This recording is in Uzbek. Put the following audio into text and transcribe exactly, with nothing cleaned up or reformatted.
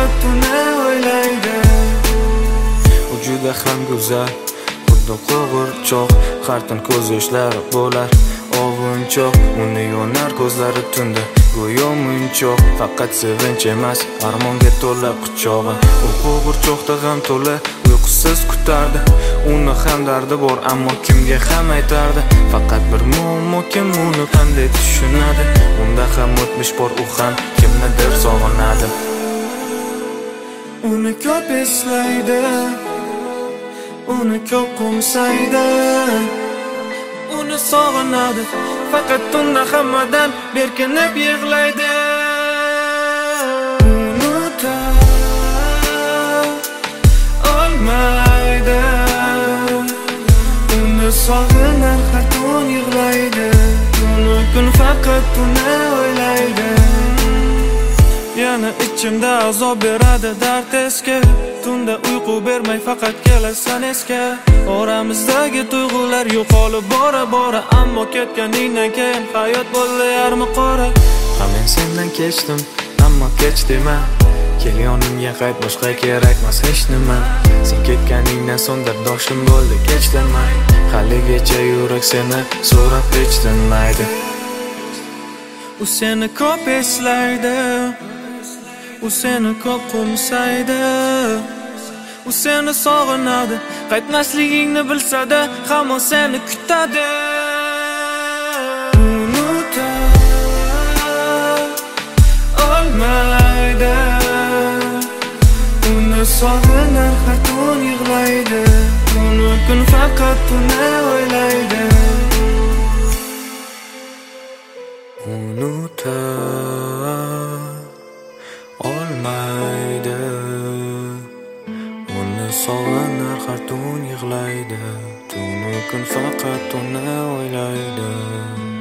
faqat uni o'ylaydi. U juda ham go'zal, xuddi qo'g'irchoq, har tun ko'z yoshlari bo'lar ovunchoq. Uni yonar ko'zlari tunda go'yo munchoq, faqat sevinch emas, armonga to'la quchog'i. U qo'g'irchoqda g'am to'la uyqusiz kutardi. Uni ham dardi bor, ammo kimga ham aytardi? Faqat bir muammo, kim uni qanday tushunadi? Unda ham o'tmish bor, u ham kimnidir sog'inadi. Uni ko'p eslaydi, uni ko'p qo'msaydi, uni sog'inadi, faqat tunda hammadan berkinib yig'laydi. Unuta olmaydi, uni sog'inar, har tun yig'laydi. Uni kun faqat uni o'ylaydi. Yana ichimda azob beradi dard eski, tunda uyqu bermay faqat kelasan esga. Oramizdagi tuyg'ular yo'qolib bora bora, ammo ketganingdan keyin hayot bo'ldi yarmi qora. Ha men sendan kechdim, ammo kech dema, kel yonimga qayt, boshqa kerakmas hech nima. Sen ketganingdan so'ng dardoshim bo'ldi, kech demay. Haligacha yurak seni so'rab hech tinmaydi. U seni ko'p eslaydi, u seni ko'p qo'msaydi, u seni sog'inadi, qaytmasligingni bilsa-da hamon seni kutadi. Unuta olmaydi, uni sog'inar, har tun yig'laydi. Uni kun faqat uni o'ylaydi. Unuta olmaydi, uni sog'inar, har tun yig'laydi. Tunu kun faqat uni o'ylaydi.